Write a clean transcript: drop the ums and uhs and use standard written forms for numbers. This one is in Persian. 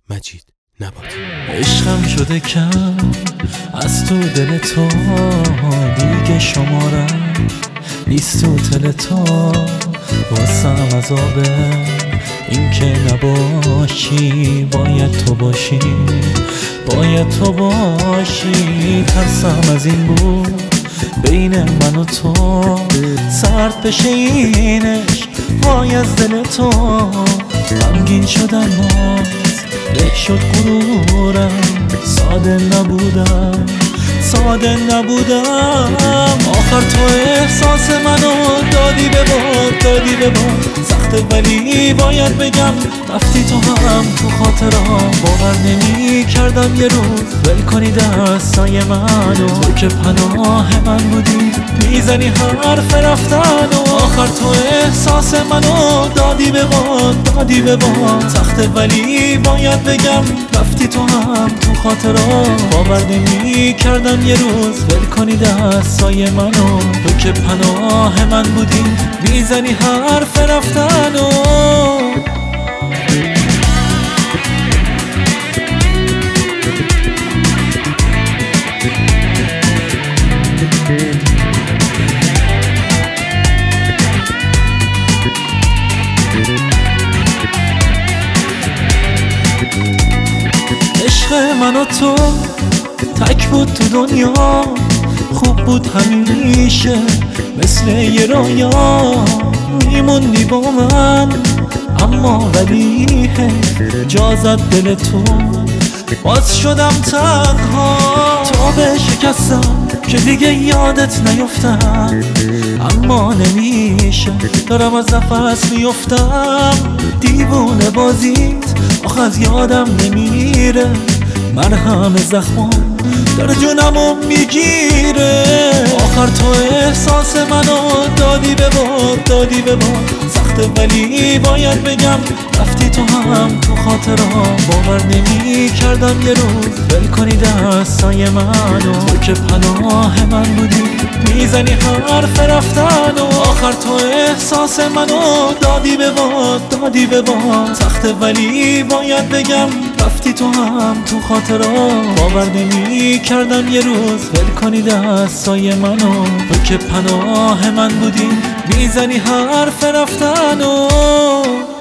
مجید نباتی. عشقم شده کم از تو دل تو، دیگه شمارم نیست تو تل تو. واسم عذابه این که نباشی، باید تو باشی، باید تو باشی. ترسم از این بود بین من و تو، سرد بشه این عشق پای از دل تو. غمگین شدم باز له شد غرورم، ساده نبودم، ساده نبودم. آخر تو احساس منو دادی به باد، دادی به باد. سخته ولی باید بگم رفتی تو هم تو خاطرام. باور نمی کردم یه روز ول کنی دستای منو، تو که پناه من بودی میزنی حرف رفتن. و آخر تو احساس منو دادی به باد، دادی به باد. سخته ولی باید بگم رفتی تو هم تو خاطرام. باور نمی کردم یه روز ول کنی دستای منو، تو که پناه من بودی میزنی حرف رفتن. و عشق من و تو تک بود تو دنیا، خوب بود همیشه مثل یه رویا. میموندی با من اما ولی جا زد دل تو، باز شدم تنها. تو به شکستم که دیگه یادت نیفتم، اما نمیشه دارم از نفس میفتم. دیوونه بازیت آخه از یادم نمیره، مرهم زخمم داره جونمو میگیره. آخر تو احساس منو دادی به باد، دادی به باد. سخته ولی باید بگم رفتی تو هم تو خاطرام. باور نمی کردم یه روز ول کنی دستای منو، تو که پناه من بودی میزنی حرف رفتن. و آخر تو احساس منو دادی به باد، دادی به باد. سخته ولی باید بگم رفتی تو هم تو خاطرام. باور نمی کردم یه روز ول کنی دستای منو، تو که پناه من بودی میزنی حرف رفتن. و